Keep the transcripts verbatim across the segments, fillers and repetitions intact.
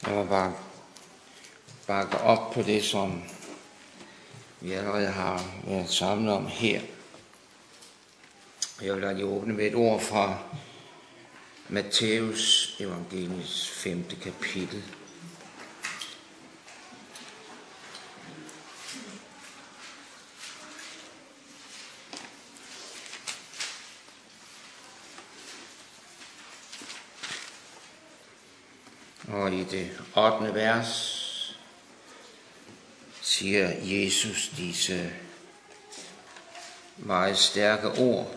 Jeg må bare bakke op på det, som vi allerede har været samlet om her. Jeg vil da lige åbne med et ord fra Matthæus evangeliets femte kapitel. Og i det ottende vers siger Jesus disse meget stærke ord.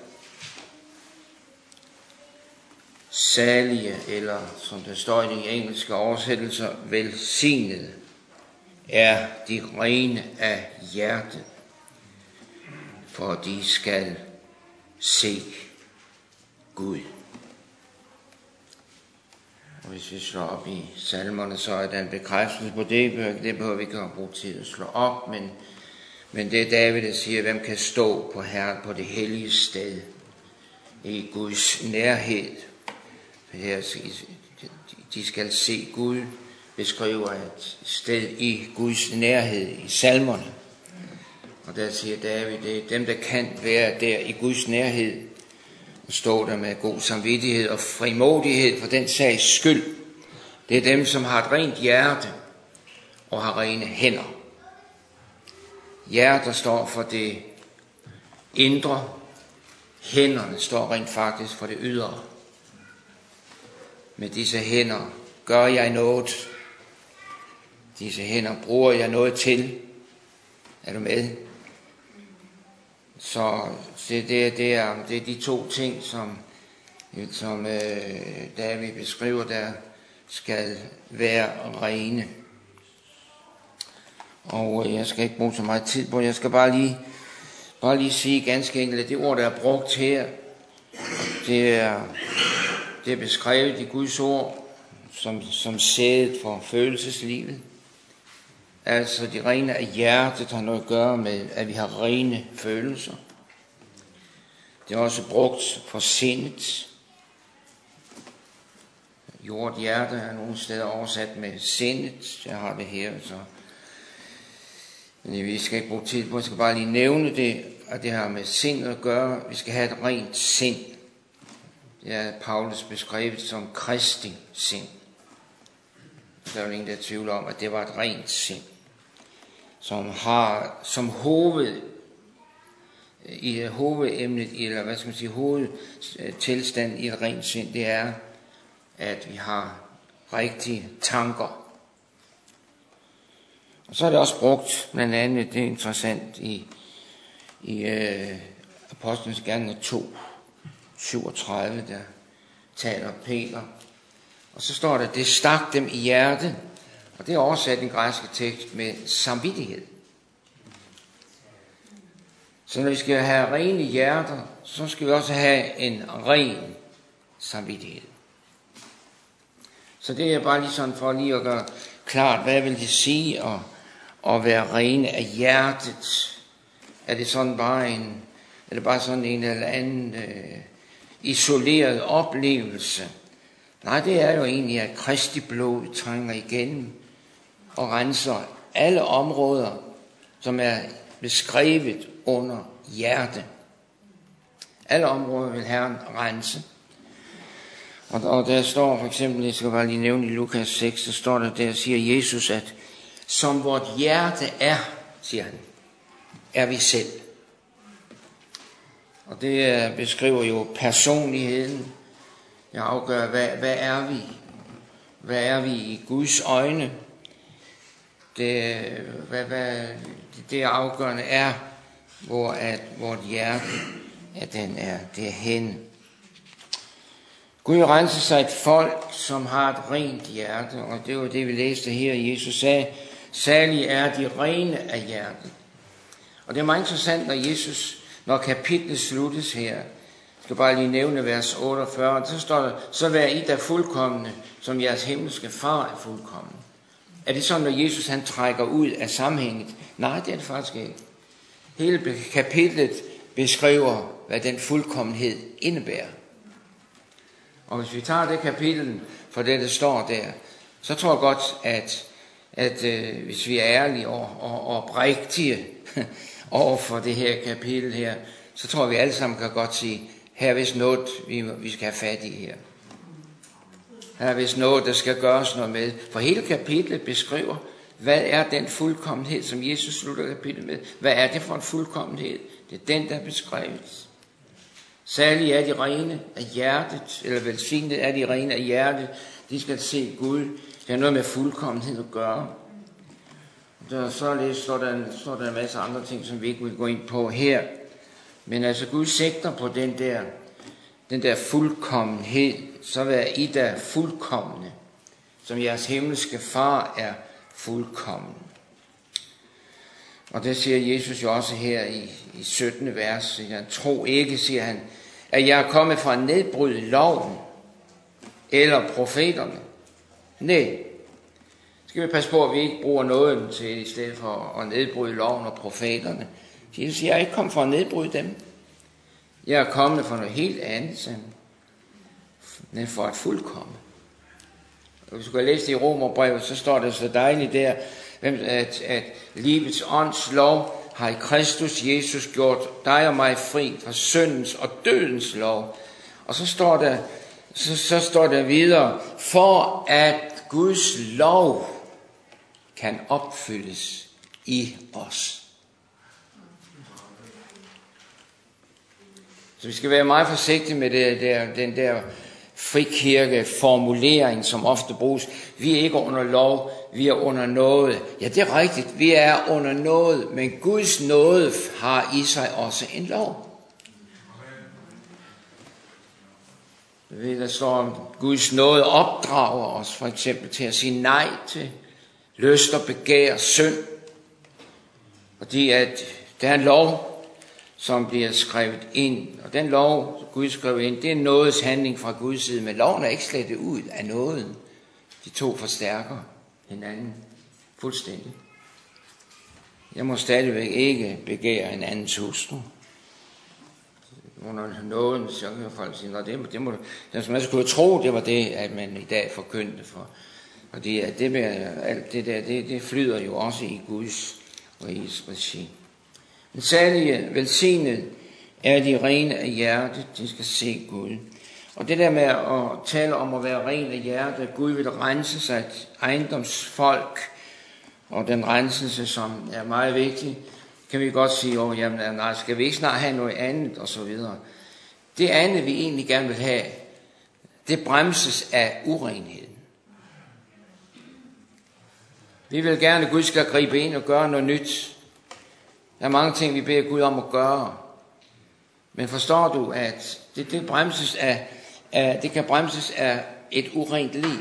Salige, eller som det står i de engelske oversættelser, velsignede, er de rene af hjerte, for de skal se Gud. Og hvis vi slår op i salmerne, så er der en bekræftelse på det. Det behøver vi ikke at bruge tid at slå op, men, men det er David, der siger, hvem kan stå på Herren på det hellige sted i Guds nærhed. De skal se Gud, beskriver et sted i Guds nærhed i salmerne. Og der siger David, det er dem, der kan være der i Guds nærhed, og stå der med god samvittighed og frimodighed for den sags skyld. Det er dem, som har et rent hjerte og har rene hænder. Hjertet står for det indre, hænderne står rent faktisk for det ydre. Med disse hænder gør jeg noget. Disse hænder bruger jeg noget til. Er du med? Så det, det, det, er, det er de to ting, som, som øh, David beskriver, der skal være rene. Og øh, jeg skal ikke bruge så meget tid på, jeg skal bare lige, bare lige sige ganske enkelt, at det ord, der er brugt her, det er, det er beskrevet i Guds ord, som, som sædet for følelseslivet. Altså de rene af hjertet har noget at gøre med, at vi har rene følelser. Det er også brugt for sindet. Jord hjerte er nogle steder oversat med sindet. Jeg har det her, så men vi skal ikke bruge tid på. Jeg skal bare lige nævne det, at det har med sind at gøre. Vi skal have et rent sind. Det er Paulus beskrevet som Kristi sind. Der er jo ingen, der tvivler om, at det var et rent sind, som har som hoved i hovedemnet, eller hvad skal man sige, hovedtilstand i et rent sind, det er, at vi har rigtige tanker. Og så er det også brugt, blandt andet, det er interessant, i, i øh, Apostlenes Gerninger to, syvogtredive, der taler Peter. Og så står der, det stak dem i hjertet, og det er oversat i den græske tekst med samvittighed. Så når vi skal have rene hjerter, så skal vi også have en ren samvittighed. Så det er bare lige sådan for lige at gøre klart, hvad vil det sige at, at være rene af hjertet? Er det sådan bare en, er det bare sådan en eller anden øh, isoleret oplevelse? Nej, det er jo egentlig, at Kristi blod trænger igennem og renser alle områder, som er beskrevet under hjerte. Alle områder vil Herren rense. Og, og der står for eksempel, jeg skal bare lige nævne i Lukas seks, der står der, der siger Jesus, at som vort hjerte er, siger han, er vi selv. Og det beskriver jo personligheden. Jeg afgør, hvad, hvad er vi? Hvad er vi i Guds øjne? Det, hvad, hvad, det afgørende er, hvor at vort hjerte, at den er derhen. Gud renser sig et folk, som har et rent hjerte, og det var det, vi læste her. Jesus sagde, salige er de rene af hjertet. Og det er meget interessant, når Jesus, når kapitlet sluttes her, jeg skal bare lige nævne vers otteogfyrre, så står der, så vær I der fuldkomne, som jeres himmelske far er fuldkommen. Er det sådan, når Jesus han trækker ud af sammenhænget? Nej, det er det faktisk ikke. Hele kapitlet beskriver, hvad den fuldkommenhed indebærer. Og hvis vi tager det kapitel for det, der står der, så tror jeg godt, at, at øh, hvis vi er ærlige og, og, og oprigtige over for det her kapitel her, så tror jeg, vi alle sammen kan godt sige, her er vist noget, vi, vi skal have fat i her. Her er vist noget, der skal gøres noget med. For hele kapitlet beskriver, hvad er den fuldkommenhed, som Jesus slutter kapitlet med? Hvad er det for en fuldkommenhed? Det er den, der er beskrevet. Særligt er de rene af hjertet, eller velsignet er de rene af hjertet. De skal se Gud. Det har noget med fuldkommenhed at gøre. Der, så står der, står der en masse andre ting, som vi ikke vil gå ind på her. Men altså Gud sigter på den der, den der fuldkommenhed. Så vær I der fuldkomne, som jeres himmelske far er fuldkommen. Og det siger Jesus jo også her i, i syttende vers. Han tro ikke, siger han, at jeg er kommet fra at nedbryde loven eller profeterne. Nej. Skal vi passe på, at vi ikke bruger noget til i stedet for at nedbryde loven og profeterne. Jesus siger, jeg er ikke kommet for at nedbryde dem. Jeg er kommet for noget helt andet, men for at fuldkomme. Og hvis du kan læse det i Romerbrevet, så står det så dejligt der, at, at livets ånds lov har i Kristus Jesus gjort dig og mig fri fra syndens og dødens lov. Og så står der, så, så står der videre, for at Guds lov kan opfyldes i os. Så vi skal være meget forsigtige med det der, den der frikirkeformulering, som ofte bruges. Vi er ikke under lov, vi er under nåde. Ja, det er rigtigt, vi er under nåde, men Guds nåde har i sig også en lov. Der står, Guds nåde opdrager os for eksempel til at sige nej til lyst og begær, synd. Fordi at der er en lov, som bliver skrevet ind. Og den lov, Gud skrev ind, det er nådes handling fra Guds side. Men loven er ikke slettet ud af nåden. De to forstærker hinanden fuldstændig. Jeg må stadigvæk ikke begære en andens hustru. Under nåden, så kan folk sige, at det, det må, det, man skulle tro, det var det, at man i dag forkyndte for. Fordi at det, med, alt det der, det, det flyder jo også i Guds og i regi. Men særlige velsignet er de rene af hjertet, de skal se Gud. Og det der med at tale om at være ren af hjertet, Gud vil rense sig et ejendomsfolk, og den renselse, som er meget vigtig, kan vi godt sige, oh, jamen, nej, skal vi ikke snart have noget andet, og så videre. Det andet, vi egentlig gerne vil have, det bremses af urenheden. Vi vil gerne, at Gud skal gribe ind og gøre noget nyt. Der er mange ting, vi beder Gud om at gøre. Men forstår du, at det, det, bremses af, af, det kan bremses af et urent liv?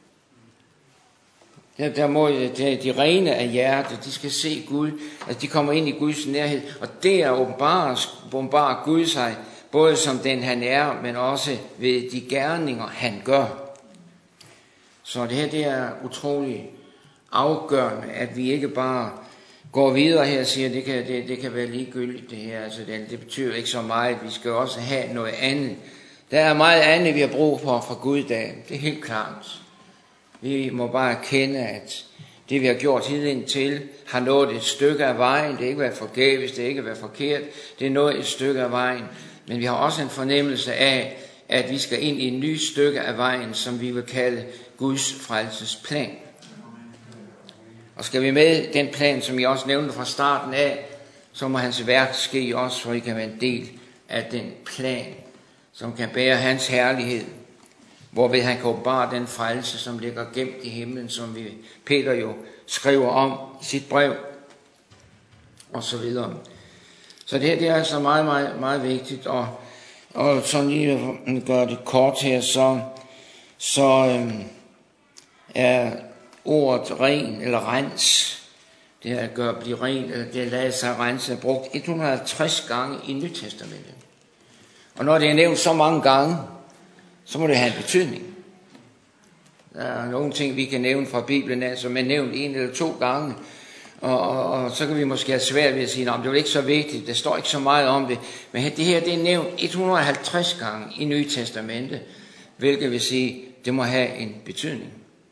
Der, der må de, de rene af hjertet, de skal se Gud, altså de kommer ind i Guds nærhed. Og der åbenbarer, åbenbarer Gud sig, både som den han er, men også ved de gerninger han gør. Så det her, det er utroligt afgørende, at vi ikke bare går videre her og siger, at det kan, det, det kan være ligegyldigt det her. Altså det, det betyder ikke så meget. Vi skal også have noget andet. Der er meget andet, vi har brug for fra Gud i dag. Det er helt klart. Vi må bare erkende, at det vi har gjort hidtil til, har nået et stykke af vejen. Det er ikke været forgæves, det er ikke været forkert. Det er nået et stykke af vejen. Men vi har også en fornemmelse af, at vi skal ind i et nyt stykke af vejen, som vi vil kalde Guds frelsesplan. Og skal vi med den plan, som jeg også nævnte fra starten af, så må hans værk ske i os, for I kan være en del af den plan, som kan bære hans herlighed, hvorved han kan åbenbare den frelse, som ligger gemt i himlen, som vi, Peter jo skriver om i sit brev, og så videre. Så det her, det er altså meget, meget, meget vigtigt, og, og så lige at gøre det kort her, så, så øhm, er ordet ren eller rens, det er at gøre blive ren, eller det at lade sig rense, er brugt et hundrede og halvtreds gange i Nyt Testamentet. Og når det er nævnt så mange gange, så må det have en betydning. Der er nogle ting, vi kan nævne fra Bibelen, som er nævnt en eller to gange, og, og, og så kan vi måske have svært ved at sige, at det er ikke så vigtigt, der står ikke så meget om det, men det her, det er nævnt et hundrede og halvtreds gange i Nye Testamentet, hvilket vil sige, det må have en betydning.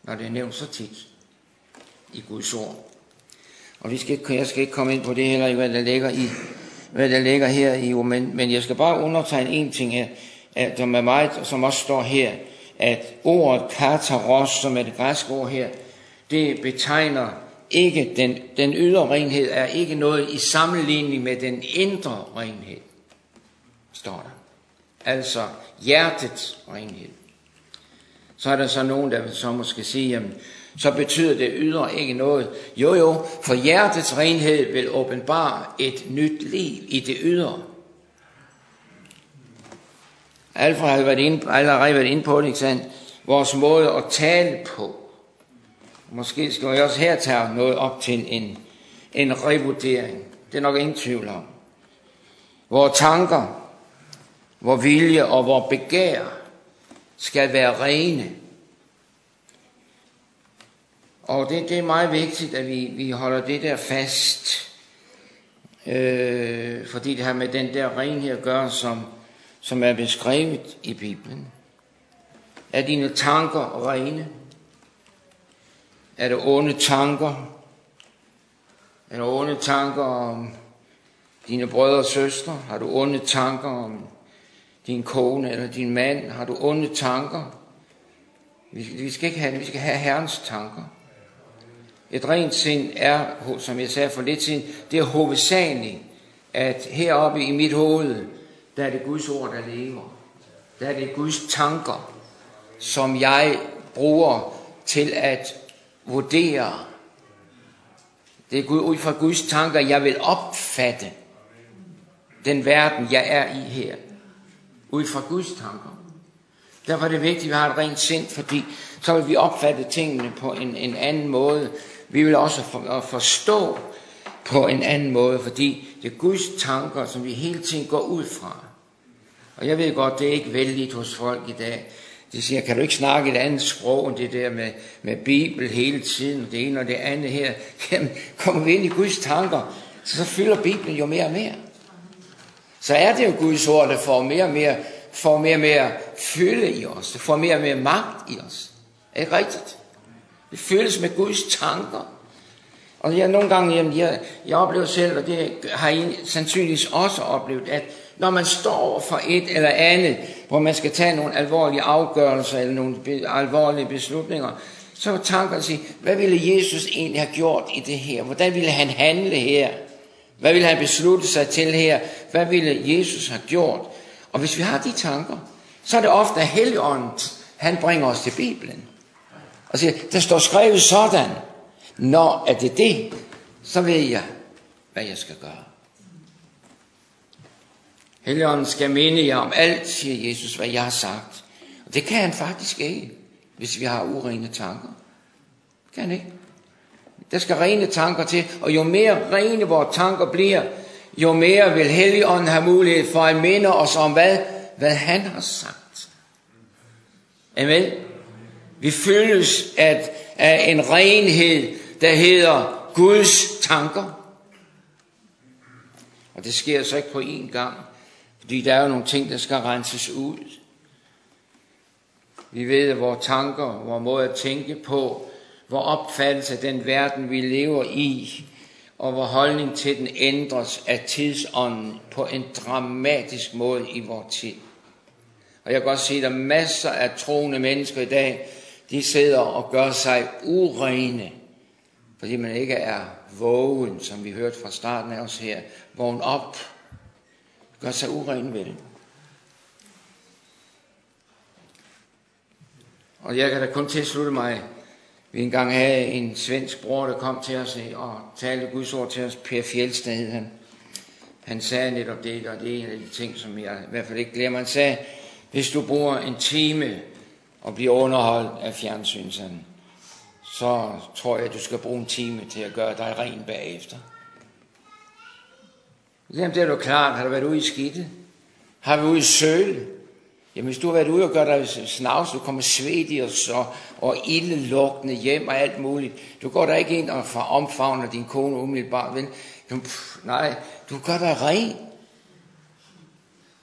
når det er nævnt så tit i Guds ord. Og vi skal ikke, jeg skal ikke komme ind på det heller, hvad der ligger i, hvad der ligger her i, men, men jeg skal bare undertegne en ting her, at der er meget, som også står her, at ordet kataros, som er det græske ord her, det betegner ikke, den, den ydre renhed er ikke noget i sammenligning med den indre renhed, står der. Altså hjertets renhed. Så er der så nogen, der så måske sige, jamen, så betyder det ydre ikke noget. Jo jo, for hjertets renhed vil åbenbare et nyt liv i det ydre. Alfred har været inde, allerede været inde på det, ikke sandt? Vores måde at tale på. Måske skal vi også her tage noget op til en, en revurdering. Det er nok ingen tvivl om. Vores tanker, vores vilje og vores begær skal være rene. Og det, det er meget vigtigt, at vi, vi holder det der fast. Øh, fordi det har med den der renhed at gøre, som, som er beskrevet i Bibelen. Er dine tanker rene? Er der onde tanker? Er der onde tanker om dine brødre og søstre? Har du onde tanker om din kone eller din mand? Har du onde tanker? Vi, vi skal ikke have, vi skal have Herrens tanker. Et rent sind er, som jeg sagde for lidt siden, det er hovedsageligt, at heroppe i mit hoved, der er det Guds ord, der lever. Der er det Guds tanker, som jeg bruger til at vurdere. Det er ud fra Guds tanker, jeg vil opfatte den verden, jeg er i her. Ud fra Guds tanker. Derfor er det vigtigt, at vi har et rent sind, fordi så vil vi opfatte tingene på en, en anden måde. Vi vil også for, forstå på en anden måde, fordi det er Guds tanker, som vi hele tiden går ud fra. Og jeg ved godt, det er ikke vældigt hos folk i dag. De siger, kan du ikke snakke et andet sprog end det der med, med Bibel hele tiden, det ene og det andet her. Jamen, kommer vi ind i Guds tanker, så, så fylder Bibelen jo mere og mere. Så er det jo Guds ord, der får mere og mere, får mere og mere fylde i os. Det får mere og mere magt i os. Er det rigtigt? Det fyldes med Guds tanker. Og jeg nogle gange, jamen, jeg, jeg oplever selv, og det har I sandsynligvis også oplevet, at når man står over for et eller andet, hvor man skal tage nogle alvorlige afgørelser eller nogle be- alvorlige beslutninger, så tanker sig, hvad ville Jesus egentlig have gjort i det her? Hvordan ville han handle her? Hvad ville han beslutte sig til her? Hvad ville Jesus have gjort? Og hvis vi har de tanker, så er det ofte, at Helligånden, han bringer os til Bibelen. Og siger, der står skrevet sådan. Når er det det, så ved jeg, hvad jeg skal gøre. Helligånden skal minde jer om alt, siger Jesus, hvad jeg har sagt. Og det kan han faktisk ikke, hvis vi har urene tanker. Det kan han ikke. Der skal rene tanker til, og jo mere rene vores tanker bliver, jo mere vil Helligånden have mulighed for at minde os om, hvad, hvad han har sagt. Amen. Vi føles af, af en renhed, der hedder Guds tanker. Og det sker så ikke på én gang, fordi der er jo nogle ting, der skal renses ud. Vi ved, at vores tanker, vores måde at tænke på, vores opfattelse af den verden, vi lever i, og vores holdning til den ændres af tidsånden på en dramatisk måde i vores tid. Og jeg kan godt se, at der er masser af troende mennesker i dag, de sidder og gør sig urene, fordi man ikke er vågen, som vi hørte fra starten af os her. Vågen op. Gør sig uren ved det. Og jeg kan da kun tilslutte mig. Vi engang havde en svensk bror, der kom til os og talte Guds ord til os. Per Fjeldsted, han, han sagde netop det, og det er en af de ting, som jeg i hvert fald ikke glemmer. Han sagde, hvis du bruger en time og bliver underholdt af fjernsyn, sådan, så tror jeg, at du skal bruge en time til at gøre dig ren bagefter. Jamen, det er jo klart. Har du været ude i skidtet? Har du været ude i søle? Jamen, hvis du har været ude og gør dig snavs, du kommer svedig og, så, og ildelugtende hjem og alt muligt. Du går der ikke ind og omfavner din kone umiddelbart, vel? Pff, nej, du gør dig ren.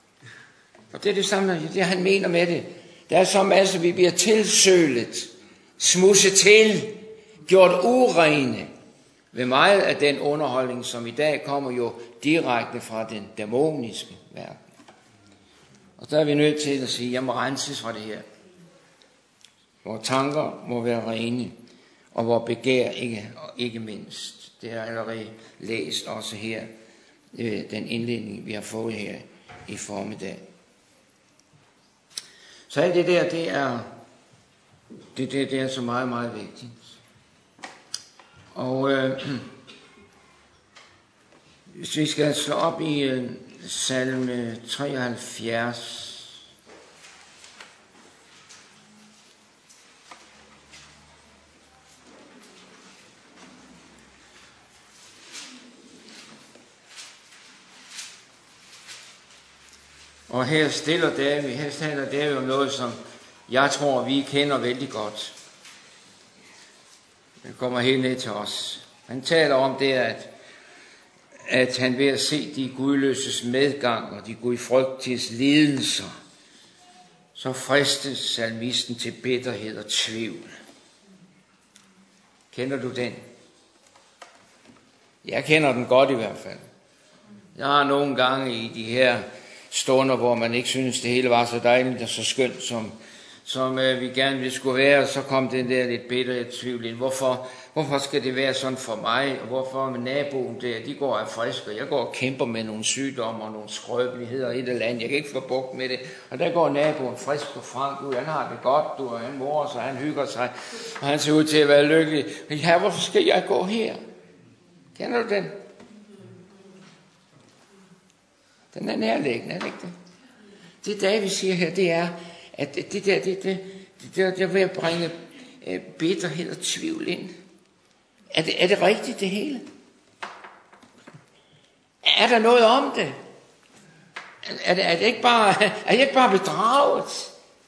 Og det er det samme, det han mener med det. Der er så masser, vi bliver tilsølet, smusset til, gjort urene ved meget af den underholdning, som i dag kommer jo direkte fra den dæmoniske verden. Og der er vi nødt til at sige, at jeg må renses fra det her. Vores tanker må være rene, og vores begær ikke, ikke mindst. Det er allerede læst også her, den indledning, vi har fået her i formiddag. Så alt det der, det er, det, det, det er så meget, meget vigtigt. Og øh, hvis vi skal slå op i øh, salme treoghalvfjerds, og her stiller David, her taler David om noget, som jeg tror, vi kender vældig godt. Det kommer helt ned til os. Han taler om det, at, at han ved at se de gudløses medgang og de gudfrygtiges lidelser, så fristes salmisten til bitterhed og tvivl. Kender du den? Jeg kender den godt i hvert fald. Jeg har nogle gange i de her stunder, hvor man ikke synes, det hele var så dejligt og så skønt, som, som øh, vi gerne ville skulle være, så kom den der lidt bitterhed tvivl ind. Hvorfor, hvorfor skal det være sådan for mig? Og hvorfor med naboen der, de går af frisk, og jeg går og kæmper med nogle sygdomme og nogle skrøbeligheder og et eller andet. Jeg kan ikke få bugt med det. Og der går naboen frisk og frank ud. Han har det godt, du, og han morer sig, han hygger sig, og han ser ud til at være lykkelig. Men ja, hvorfor skal jeg gå her? Kender du den? Den er nærliggende, er det ikke det? Det David siger her, det er, at det der, det, det, det, det, det er ved at bringe bitterhed og tvivl ind. Er det, er det rigtigt, det hele? Er der noget om det? Er det, er det ikke bare, er jeg ikke bare bedraget?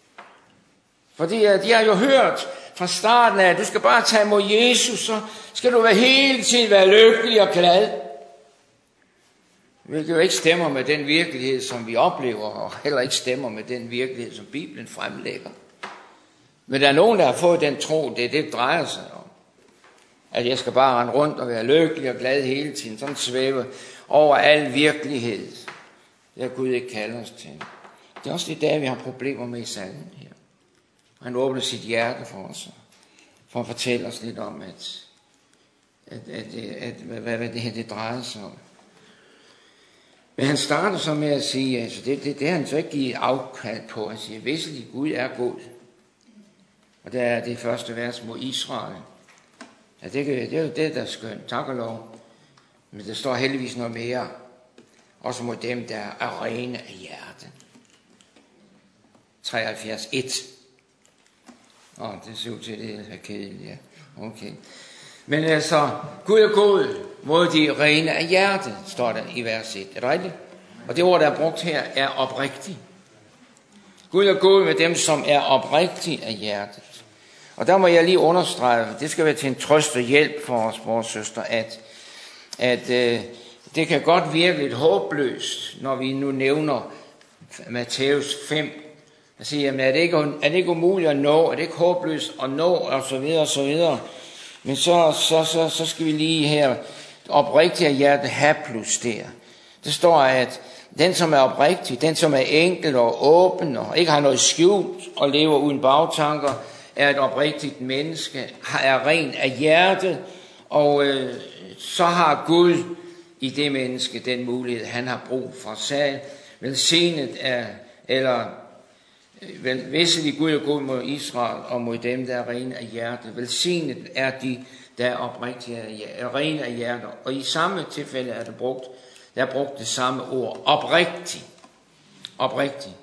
Fordi de har jo hørt fra starten af, at du skal bare tage imod Jesus, så skal du være hele tiden være lykkelig og glad. Hvilket jo ikke stemmer med den virkelighed, som vi oplever, og heller ikke stemmer med den virkelighed, som Bibelen fremlægger. Men der er nogen, der har fået den tro, det er det, det drejer sig om. At jeg skal bare rende rundt og være lykkelig og glad hele tiden, sådan svæve over al virkelighed. Det har Gud ikke kaldet os til. Det er også det der, vi har problemer med i salmen her. Han åbner sit hjerte for os, for at fortælle os lidt om, at, at, at, at, at hvad, hvad det her det drejer sig om. Men han starter så med at sige, altså det, det, det har han så ikke givet afkald på. Han siger, visselig Gud er god. Og der er det første vers mod Israel. Ja, det, det er jo det, der er skønt. Tak og lov. Men der står heldigvis noget mere. Også mod dem, der er rene af hjerte. treoghalvfjerds et. Åh, oh, det ser ud til, det er kedeligt, ja. Okay. Men altså, Gud er god mod de rene af hjertet, står der i vers et. Er det rigtigt? Og det ord, der er brugt her, er oprigtig. Gud er god med dem, som er oprigtige af hjertet. Og der må jeg lige understrege, det skal være til en trøst og hjælp for os, vores søster, at, at øh, det kan godt virke lidt håbløst, når vi nu nævner Matthæus fem. Jeg siger, jamen, er det ikke, er det ikke umuligt at nå? Er det ikke håbløst at nå? Og så videre, og så videre. Men så, så, så, så skal vi lige her oprigtig af hjertet have plus der. Det står, at den, som er oprigtig, den, som er enkel og åben og ikke har noget skjult og lever uden bagtanker, er et oprigtigt menneske, er ren af hjertet, og øh, så har Gud i det menneske den mulighed, han har brug for. Sag, velsignet er, eller vel, visselig Gud er god mod Israel og mod dem, der er rene af hjertet. Velsignet er de, der er oprigtige af rene af hjertet. Og i samme tilfælde er der brugt, der er brugt det samme ord, oprigtig. Oprigtig.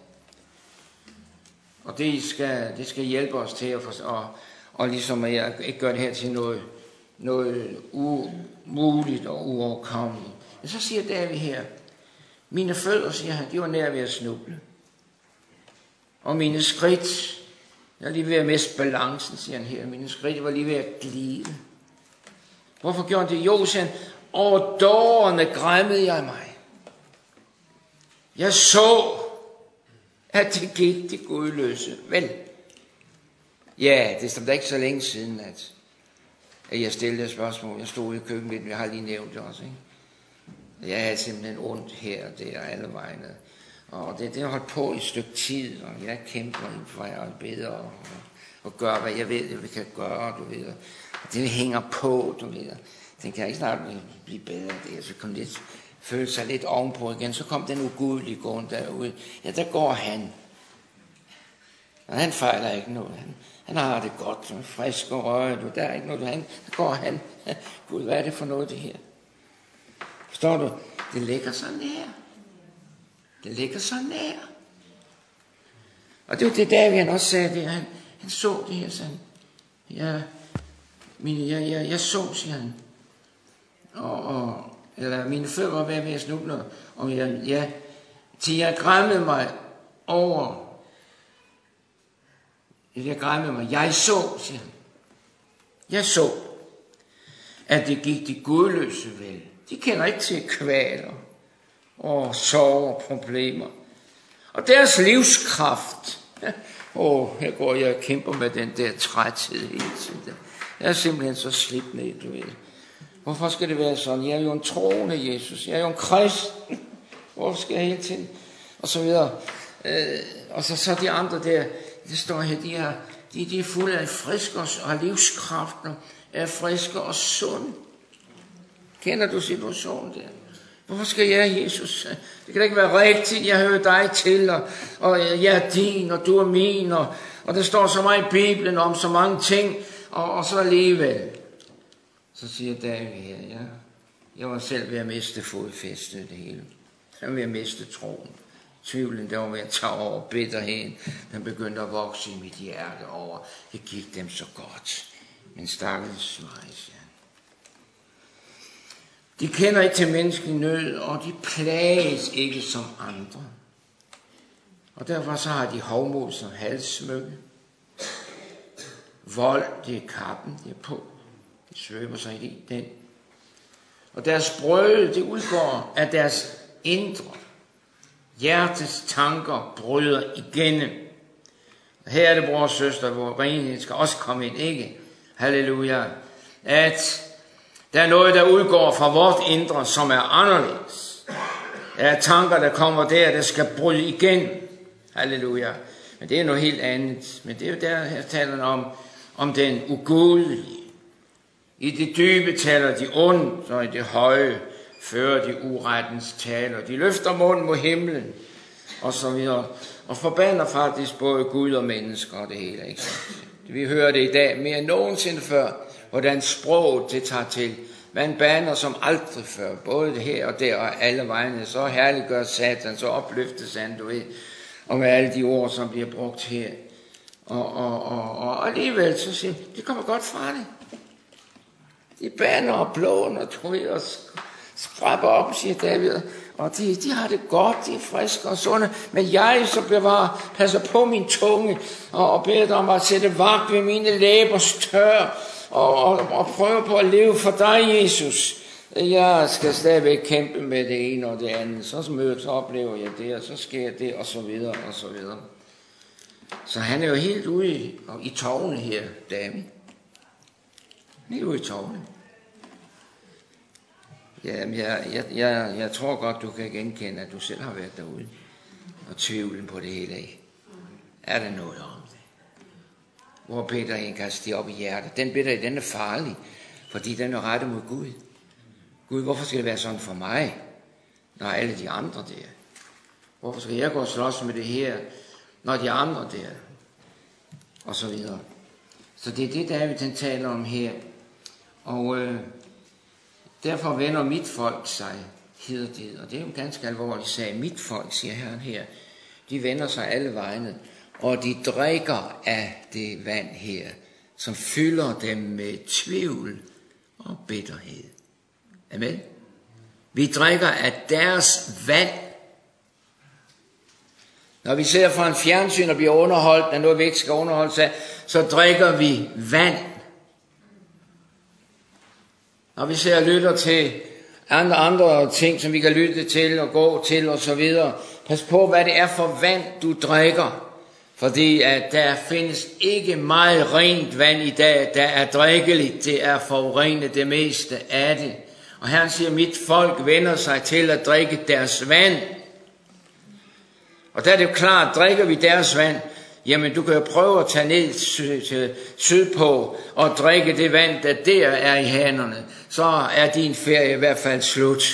Og det skal, det skal hjælpe os til at, for, og, og ligesom at jeg ikke gør det her til noget, noget umuligt og uoverkommeligt. Men så siger David her, mine fødder, siger han, de var nær ved at snuble. Og mine skridt, jeg var lige ved at miste balancen, siger han her. Mine skridt var lige ved at glide. Hvorfor gjorde han det? Jo, siger han, over dårerne græmmede jeg mig. Jeg så, at det gik det gudløse. Vel, Ja, det er da ikke så længe siden, at, at jeg stillede et spørgsmål. Jeg stod i køkkenet, jeg har lige nævnt det også, ikke? Jeg havde simpelthen ondt her og der alle vegne. Og det, det har holdt på i et stykke tid, og jeg kæmper ind for jer og beder og, og gør, hvad jeg ved, jeg kan gøre, du ved. Og det hænger på, du ved. Den kan ikke snart blive bedre, det så kom lidt, følte sig lidt ovenpå igen. Så kom den ugudelige gående derude. Ja, der går han. Og han fejler ikke noget. Han, han har det godt, så frisk og røget. Der er ikke noget, han, der går han. Gud, hvad er det for noget, det her? Forstår du? Det ligger så nær. Det ligger så nær. Og det var det, David han også sagde det. Han, han så det her, sådan. Ja, mine, jeg, jeg, jeg så, siger han. Og, og, eller mine fødder var ved at snuble. Og jeg, ja, til jeg græmmede mig over. Jeg græmmede mig. Jeg så, siger han. Jeg så, at det gik de gudløse vel. De kender ikke til kvaler og sorg og problemer. Og deres livskraft. Åh, oh, her går jeg og kæmper med den der træthed hele tiden. Jeg er simpelthen så slidt ned, du ved. Hvorfor skal det være sådan? Jeg er jo en troende Jesus. Jeg er jo en kristen. Hvorfor skal jeg hele tiden? Og så videre. Øh, og så, så de andre der, det står her, de er, de, de er fulde af friske og har livskrafter, er friske og sunde. Kender du situationen der? Hvorfor skal jeg, Jesus? Det kan da ikke være rigtigt, jeg hører dig til, og, og jeg er din, og du er min, og, og der står så meget i Bibelen om så mange ting, og, og så alligevel. Så siger David her, ja, jeg var selv ved at miste fodfæstet det hele. Jeg var ved at miste troen. Tvivlen, der var ved at tage over, bitterheden, den begyndte at vokse i mit hjerte over. Det gik dem så godt. Men stakkels mig, ja. De kender ikke til menneskelig nød, og de plages ikke som andre. Og derfor så har de hovmod som halssmykke. Vold, det er kappen, det er på. De svømmer sig i den. Og deres brød, det udgår af deres indre. Hjertets tanker bryder igennem. Og her er det, bror og søster, hvor renhed skal også komme ind, ikke? Halleluja. At der er noget, der udgår fra vort indre, som er anderledes. Der er tanker, der kommer der, der skal bryde igennem. Halleluja. Men det er noget helt andet. Men det er jo der, her taler om, om den ugudelige. I det dybe taler de ondt, og i det høje fører de urettens taler. De løfter munden mod himlen, og så videre. Og forbander faktisk både Gud og mennesker og det hele. Ikke? Vi hører det i dag mere end nogensinde før, hvordan sproget det tager til. Man bander som aldrig før, både det her og der og alle vegne. Så herliggør Satan, så opløftes han, du ved, og med alle de ord, som bliver brugt her. Og, og, og, og alligevel, så siger det kommer godt fra det. De bander og blåner, tror jeg, og sprapper op, siger David. Og de, de har det godt, de er friske og sunde. Men jeg så bevarer, passer på min tunge, og, og beder dig om at sætte vagt ved mine læbers tør, og, og, og prøve på at leve for dig, Jesus. Jeg skal stadigvæk kæmpe med det ene og det andet. Så møder, så oplever jeg det, og så sker det, og så videre, og så videre. Så han er jo helt ude i, i tårne her, David. Helt ude i tårne. Jamen, jeg, jeg, jeg, jeg tror godt, du kan genkende, at du selv har været derude. Og tvivlen på det hele af. Er der noget om det? Hvor Peter en kan stige op i hjertet. Den bitter, den er farlig, fordi den er rettet mod Gud. Gud, hvorfor skal det være sådan for mig, når alle de andre der? Hvorfor skal jeg gå og slås med det her, når de andre der? Og så videre. Så det er det, David han taler om her. Og øh, derfor vender mit folk sig, hedder det. Og det er jo en ganske alvorlig sag. Mit folk, siger Herren her, de vender sig alle vegne. Og de drikker af det vand her, som fylder dem med tvivl og bitterhed. Amen. Vi drikker af deres vand. Når vi ser fra en fjernsyn og bliver underholdt, når noget vi ikke skal underholde sig, så drikker vi vand. Når vi ser og lytter til andre, andre ting, som vi kan lytte til og gå til og så videre. Pas på, hvad det er for vand, du drikker. Fordi at der findes ikke meget rent vand i dag, der er drikkeligt, det er forurenet det meste af det. Og Herren siger, mit folk vender sig til at drikke deres vand. Og der er det jo klart, drikker vi deres vand, jamen du kan jo prøve at tage ned syd, til sydpå og drikke det vand, der der er i hanerne. Så er din ferie i hvert fald slut.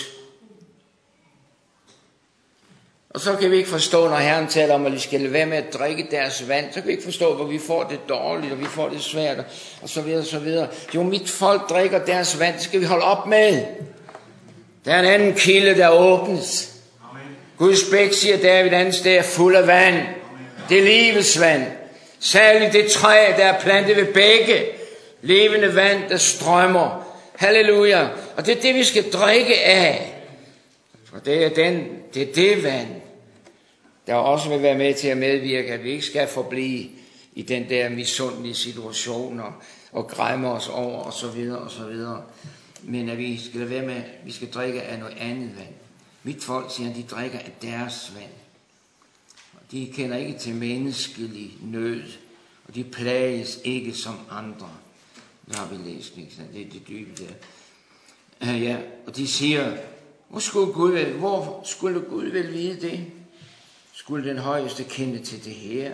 Og så kan vi ikke forstå, når Herren taler om, at vi skal lade være med at drikke deres vand, så kan vi ikke forstå, hvor vi får det dårligt, og vi får det svært, og så videre, og så videre. Jo, mit folk drikker deres vand, det skal vi holde op med. Der er en anden kilde, der åbnes. Guds bæk, siger David andet sted, er fuld af vand. Amen. Det er livets vand. Særligt det træ, der er plantet ved bække. Levende vand, der strømmer. Halleluja. Og det er det, vi skal drikke af. For det er, den, det, er det vand, der også vil være med til at medvirke, at vi ikke skal forblive i den der misundelige situation og, og græmme os over og så videre og så videre. Men at vi skal være med, vi skal drikke af noget andet vand. Mit folk, siger han, de drikker af deres vand. Og de kender ikke til menneskelig nød, og de plages ikke som andre. Det har vi læst, ikke? Det er det dybe der. Uh, ja, og de siger, hvor skulle Gud vel, hvor skulle Gud vel vide det? Skulle den højeste kende til det her?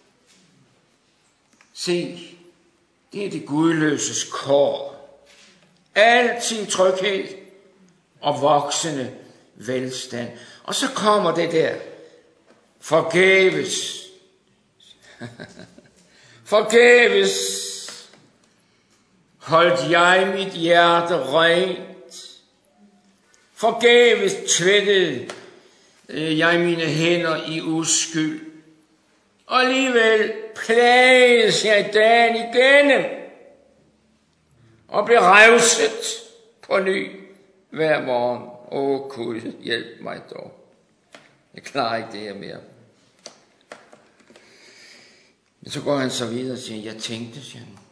Se, det er det gudløses kår. Altid tryghed og voksende velstand. Og så kommer det der. Forgæves. Forgæves. Holdt jeg mit hjerte rent. Forgæves tvættede jeg mine hænder i uskyld. Og alligevel plages jeg dagen igennem. Og blev revset på ny hver morgen. Åh oh, Gud, hjælp mig dog. Jeg klarer ikke det her mere. Men så går han så videre og siger, jeg tænkte, siger han.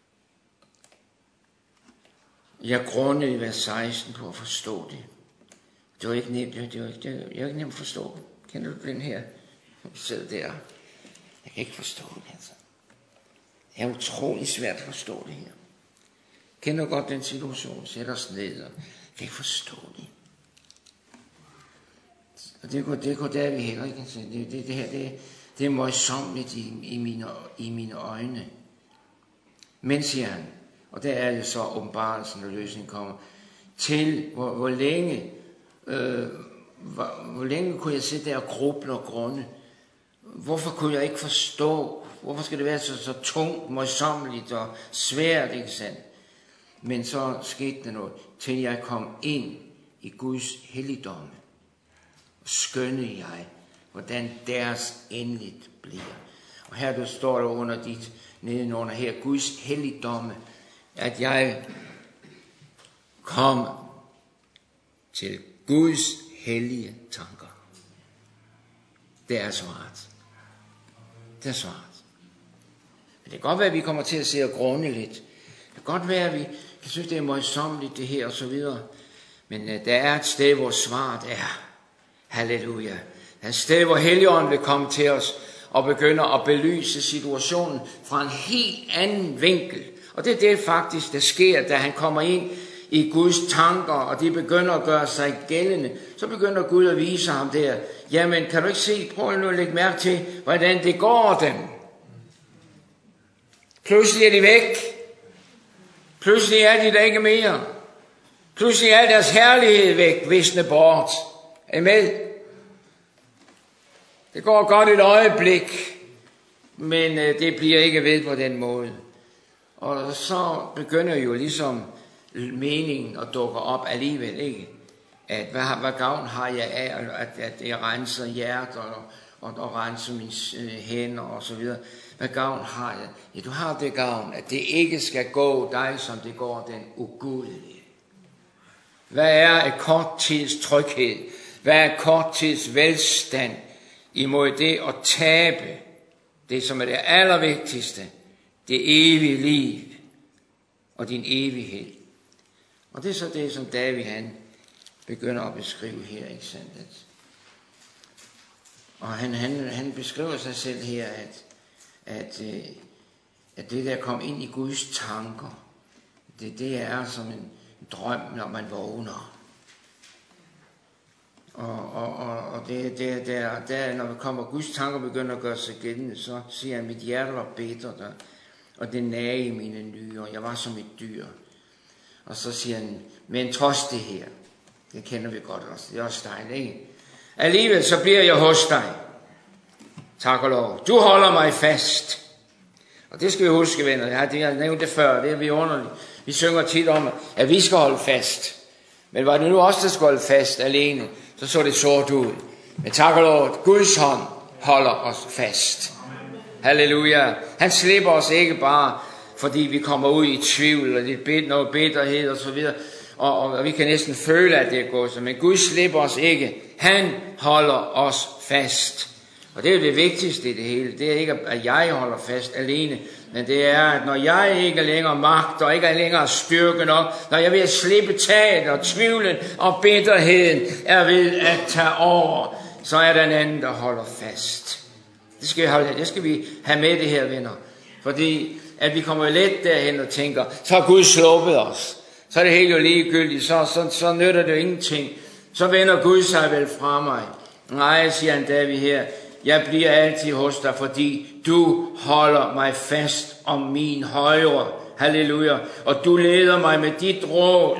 Jeg grundede i vers seksten på at forstå det. Det var ikke nemt, det var ikke, det var ikke nemt at forstå. Kender du den her? Jeg sidder der. Jeg kan ikke forstå det, altså. Det er utrolig svært at forstå det her. Kender du godt den situation? Sæt os ned og kan ikke forstå det. Og det går, det går der vi heller ikke. Det, det, det her, det, det er møjsommeligt i, i, mine, i mine øjne. Men, siger han, og der er det så åbenbarelsen og løsningen kommer, til hvor, hvor længe, øh, hvor, hvor længe kunne jeg sidde der og gruble og grunde? Hvorfor kunne jeg ikke forstå? Hvorfor skal det være så, så tungt, møjsommeligt og svært, ikke sandt? Men så skete der noget, til jeg kom ind i Guds helligdomme. Skønne jeg, hvordan deres endeligt bliver. Og her du står der under dit, nedenunder her, Guds helligdomme, at jeg kom til Guds hellige tanker. Det er svaret. Det er svaret. Det kan godt være, at vi kommer til at se og grunde lidt. Det kan godt være, at vi kan synes, det er møjsommeligt det her og så videre. Men uh, der er et sted, hvor svaret er. Halleluja. Der er et sted, hvor Helligånden vil komme til os og begynder at belyse situationen fra en helt anden vinkel. Og det er det faktisk, der sker, da han kommer ind i Guds tanker, og de begynder at gøre sig gældende. Så begynder Gud at vise ham der. Jamen, kan du ikke se, prøv nu at lægge mærke til, hvordan det går dem. Pludselig er de væk. Pludselig er de der ikke mere. Pludselig er deres herlighed væk, visne bort. Er I med? Det går godt et øjeblik, men øh, det bliver ikke ved på den måde. Og så begynder jo ligesom meningen at dukke op alligevel, ikke? At hvad, hvad gavn har jeg af, at, at jeg renser hjertet og, og, og renser mine øh, hænder og så videre. Hvad gavn har jeg? Ja, du har det gavn, at det ikke skal gå dig, som det går den ugudelige. Hvad er et kort tids tryghed? Hvad er kort tids velstand imod det at tabe det, som er det allervigtigste, det evige liv og din evighed? Og det er så det, som David han begynder at beskrive her, ikke sandt? Og han, han, han beskriver sig selv her, at at, øh, at det der kom ind i Guds tanker, det, det er som en drøm, når man vågner. Og, og, og, og det, det, der, der, når man kommer, Guds tanker begynder at gøre sig gældende, så siger han, mit hjerte var bittert, og det nage i mine nyrer. Jeg var som et dyr. Og så siger han, men trods det her, det kender vi godt også, det er også dejligt, ikke? Alligevel så bliver jeg hos dig. Tak og lov. Du holder mig fast. Og det skal vi huske, venner. Jeg har, jeg har nævnt det før, det er vi underligt. Vi synger tit om, at vi skal holde fast. Men var det nu også, der skal holde fast alene, så så det sort ud. Men tak og lov, Guds hånd holder os fast. Halleluja. Han slipper os ikke bare, fordi vi kommer ud i tvivl, og lidt bit, noget bitterhed og så videre. Og, og, og vi kan næsten føle, at det er gået så. Men Gud slipper os ikke. Han holder os fast. Og det er jo det vigtigste i det hele. Det er ikke, at jeg holder fast alene. Men det er, at når jeg ikke er længere magt, og ikke er længere styrke nok, når jeg vil slippe taget og tvivlen og bitterheden er ved at tage over, så er der en anden, der holder fast. Det skal vi have, det skal vi have med det her, venner. Fordi at vi kommer let derhen og tænker, så har Gud sluppet os. Så er det helt jo ligegyldigt, så, så, så nytter det jo ingenting. Så vender Gud sig vel fra mig. Nej, siger han David her, jeg bliver altid hos dig, fordi du holder mig fast om min højre. Halleluja. Og du leder mig med dit råd.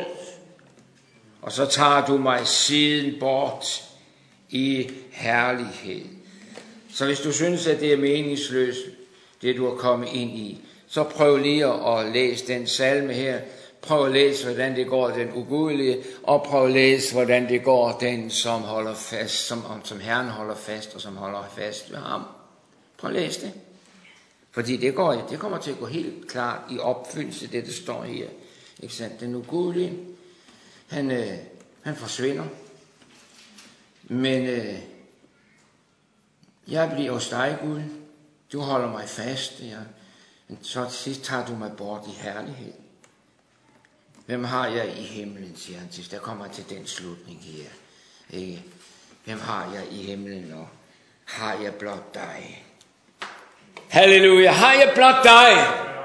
Og så tager du mig siden bort i herlighed. Så hvis du synes, at det er meningsløst, det du er kommet ind i, så prøv lige at læse den salme her. Prøv at læse, hvordan det går den ugudelige, og prøv at læse, hvordan det går den, som holder fast, som, som Herren holder fast, og som holder fast ved ham. Prøv at læse det. Fordi det, går, det kommer til at gå helt klart i opfyldelse, det der står her. Ikke sandt? Den ugudelige, han, øh, han forsvinder. Men øh, jeg bliver hos dig, Gud. Du holder mig fast. Ja. Men så til sidst tager du mig bort i herlighed. Hvem har jeg i himlen, siger han til. Der kommer til den slutning her. Ikke? Hvem har jeg i himlen, og har jeg blot dig? Halleluja, har jeg blot dig?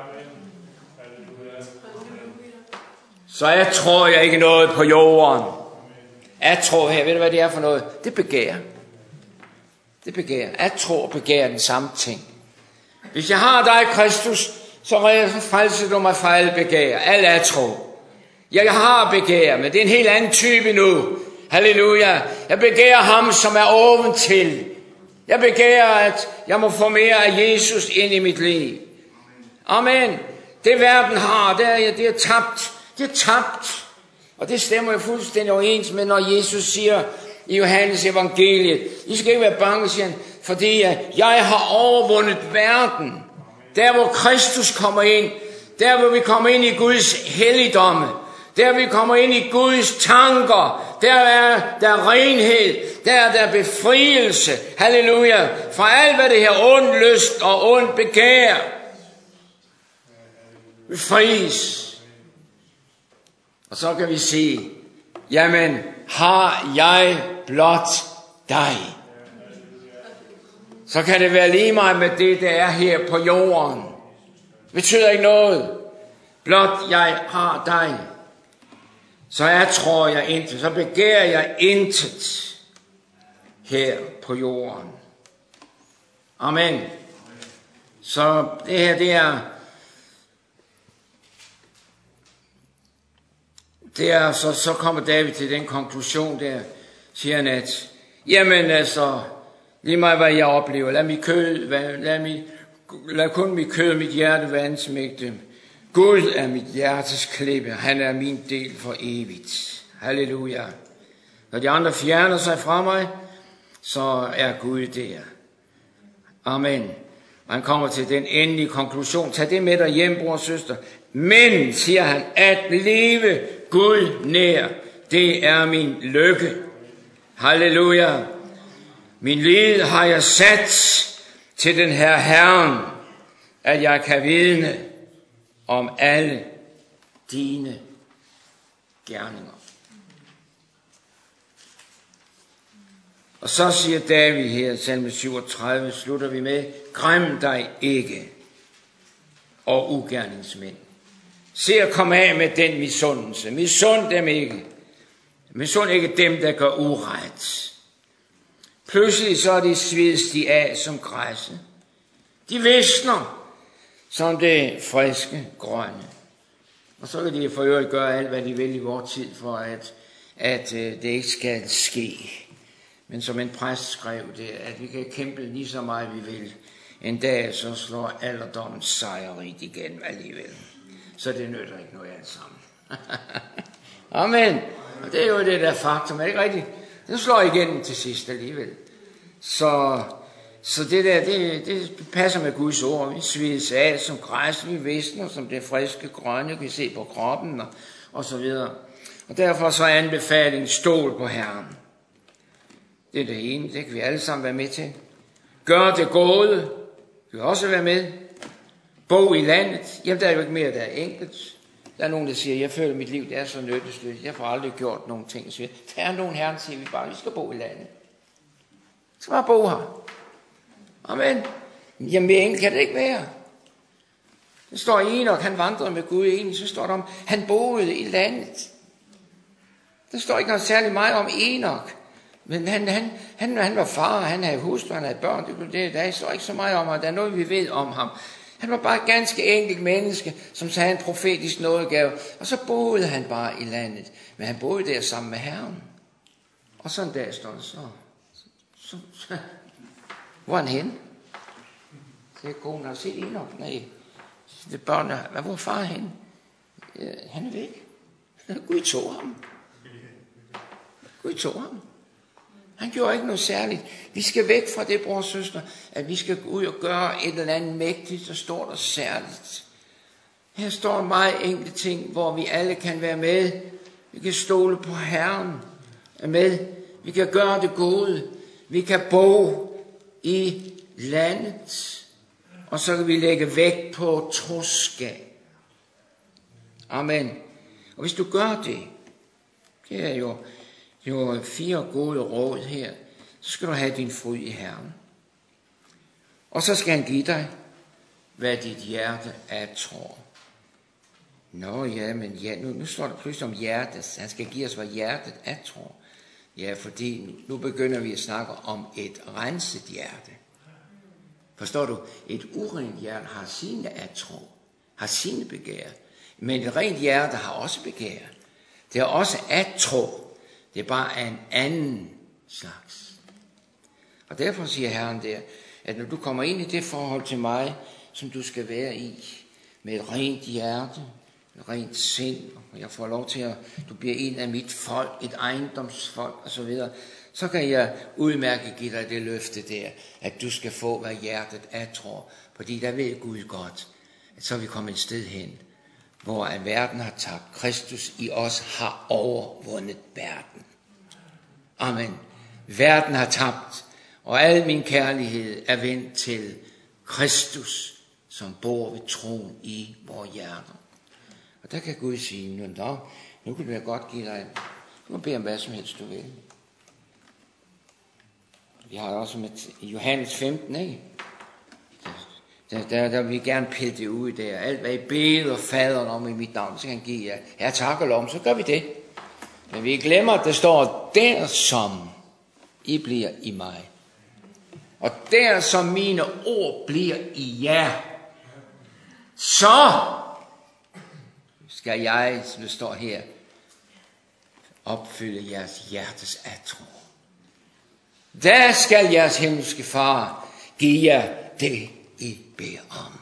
Så jeg tror jeg ikke noget på jorden. Jeg tror her, ved du hvad det er for noget? Det begær. Det begær. Jeg tror begær den samme ting. Hvis jeg har dig, Kristus, så frelser du mig fra alle begær. Alle er tro. Jeg har begær, men det er en helt anden type nu. Halleluja. Jeg begærer ham, som er oven til. Jeg begærer, at jeg må få mere af Jesus ind i mit liv. Amen. Det verden har, det er, det er tabt. Det er tabt. Og det stemmer jo fuldstændig overens med, når Jesus siger i Johannes evangeliet, I skal ikke være bange, siger han, fordi jeg har overvundet verden. Der hvor Kristus kommer ind, der hvor vi kommer ind i Guds helligdomme, der vi kommer ind i Guds tanker, der er der renhed, der er der befrielse, halleluja, fra alt hvad det her ond lyst og ond begær. Befries. Og så kan vi sige, jamen har jeg blot dig. Så kan det være lige meget med det, der er her på jorden. Det betyder ikke noget. Blot jeg har dig. Så jeg tror jeg intet, så begærer jeg intet her på jorden. Amen. Så det her, det er, det er så, så kommer David til den konklusion der, siger han, at jamen altså, lige meget hvad jeg oplever, lad mit kød, lad, mit, lad kun mit kød og mit hjerte være ansmægte. Gud er mit hjertes klippe, han er min del for evigt. Halleluja. Når de andre fjerner sig fra mig, så er Gud der. Amen. Og han kommer til den endelige konklusion. Tag det med dig hjem, bror og søster. Men, siger han, at leve Gud nær, det er min lykke. Halleluja. Min lid har jeg sat til den her Herren, at jeg kan vidne om alle dine gerninger. Og så siger David her, salme syvogtredive, slutter vi med, græm dig ikke, og ugerningsmænd. Se at komme af med den misundelse. Misund dem ikke. Misund ikke dem, der gør uret. Pludselig så er de svids de af som græsset. De visner som det friske grønne. Og så kan de for øvrigt gøre alt, hvad de vil i vores tid, for at, at uh, det ikke skal ske. Men som en præst skrev det, at vi kan kæmpe lige så meget vi vil. En dag så slår alderdommen sejrigt igen alligevel. Så det nytter ikke noget alt sammen. Amen. Og det er jo det der faktum, er det ikke rigtigt? Den slår igennem til sidst alligevel. Så, så det der, det, det passer med Guds ord. Vi svides af som græs, vi visner som det friske grønne, vi ser på kroppen og, og så videre. Og derfor så er anbefalingen stol på Herren. Det er det ene, det kan vi alle sammen være med til. Gør det gode, vi kan også være med. Bo i landet, jamen der er jo ikke mere, der er enkelt. Der er nogen, der siger, jeg føler, at mit liv det er så nyttesløst. Jeg får aldrig gjort nogen ting. Så der er nogen herren, siger vi bare, vi skal bo i landet. Vi skal bare bo her. Amen. Jamen, mere enkelt kan det ikke være. Der står Enok, han vandrede med Gud egentlig, så står der om, han boede i landet. Der står ikke noget særligt meget om Enok. Men han, han, han, han var far, han havde hustru, han havde børn. Det, det, der står ikke så meget om ham. Der er noget, vi ved om ham. Han var bare et ganske enkelt menneske, som sagde en profetisk nådegave. Og så boede han bare i landet. Men han boede der sammen med Herren. Og sådan der står det så. så, så. Hvor er han henne? Så jeg konen har set Enok. Nej, det er børnene. Hvor er far henne? Ja, han er væk. Gud tog ham. Gud tog ham. Han gjorde ikke noget særligt. Vi skal væk fra det, bror og søster, at vi skal gå ud og gøre et eller andet mægtigt, så står der særligt. Her står meget enkle ting, hvor vi alle kan være med. Vi kan stole på Herren er med. Vi kan gøre det gode. Vi kan bo i landet. Og så kan vi lægge vægt på troskab. Amen. Og hvis du gør det, det er jo jo fire gode råd her, så skal du have din fryd i Herren. Og så skal han give dig, hvad dit hjerte er tror. Nå ja, men ja, nu, nu står der pludselig om hjertet. Han skal give os, hvad hjertet er tror. Ja, fordi nu begynder vi at snakke om et renset hjerte. Forstår du? Et urent hjerte har sine atro, har sine begær. Men et rent hjerte har også begær. Det er også atro. Det er bare en anden slags. Og derfor siger Herren der, at når du kommer ind i det forhold til mig, som du skal være i, med et rent hjerte, et rent sind, og jeg får lov til at, du bliver en af mit folk, et ejendomsfolk osv., så kan jeg udmærket give dig det løfte der, at du skal få, hvad hjertet er, tror. Fordi der ved Gud godt, at så er vi kommet et sted hen, hvor at verden har tabt. Kristus i os har overvundet verden. Amen. Verden har tabt, og al min kærlighed er vendt til Kristus, som bor ved troen i vores hjerter. Og der kan Gud sige, nu, nå, nu kan jeg godt give dig, du kan bede om hvad som helst du vil. Vi har også med Johannes femten, ikke? Der, der, der vil vi gerne pille det ud der. Alt hvad I beder faderen om i mit navn, så kan han give jer. Ja, tak og lov, så gør vi det. Men vi glemmer, at der står, der som I bliver i mig. Og der som mine ord bliver i jer. Så skal jeg, som det står her, opfylde jeres hjertes atro. Der skal jeres himmelske far give jer det, I beder om.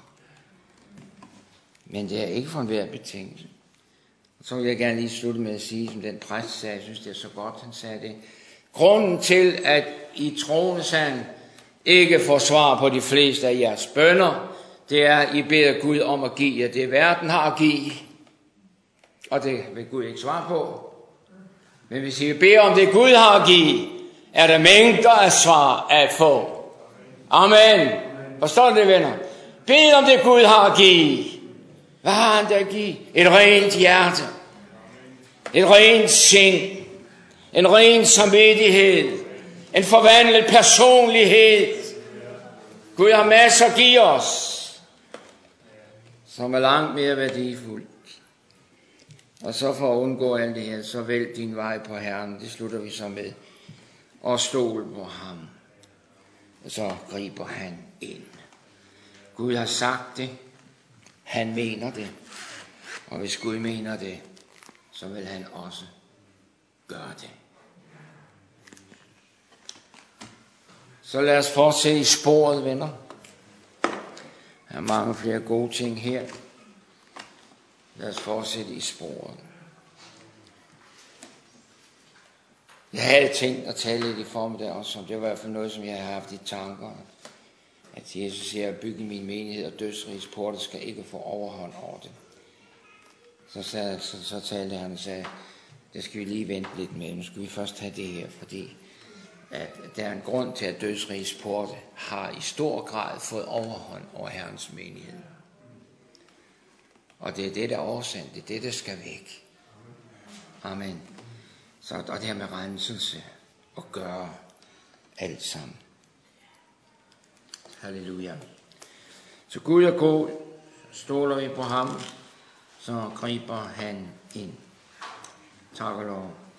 Men det er ikke for enhver betingelse. Og så vil jeg gerne lige slutte med at sige, som den præst sagde, jeg synes det er så godt, han sagde det. Grunden til, at I troende sand ikke får svar på de fleste af jeres bønner, det er, at I beder Gud om at give jer det, verden har at give. Og det vil Gud ikke svare på. Men hvis I beder om det, Gud har at give, er der mængder af svar at få. Amen. Forstår du det, venner? Bed om det, Gud har at give. Hvad har han der at give? Et rent hjerte. Et rent sind. En ren samvittighed. En forvandlet personlighed. Gud har masser at give os, som er langt mere værdifuldt. Og så for at undgå alt det her, så vælg din vej på Herren. Det slutter vi så med. Og stol på ham. Og så griber han ind. Gud har sagt det. Han mener det. Og hvis Gud mener det, så vil han også gøre det. Så lad os fortsætte i sporet, venner. Der er mange flere gode ting her. Lad os fortsætte i sporet. Jeg havde tænkt at tale lidt i formiddag også om, det var i hvert fald noget, som jeg har haft i tanker. At Jesus siger, at bygge min menighed og dødsrigets porte skal ikke få overhånd over det. Så, så, så, så talte han og sagde, det skal vi lige vente lidt med. Nu skal vi først have det her, fordi at der er en grund til, at dødsrigets porte har i stor grad fået overhånd over Herrens menighed. Og det er det, der er årsagen. Det er det, der skal væk. Amen. Så, og det her med renselse og gøre alt sammen. Halleluja. Så Gud er god. Stoler vi på ham, så griber han ind. Tak og lov.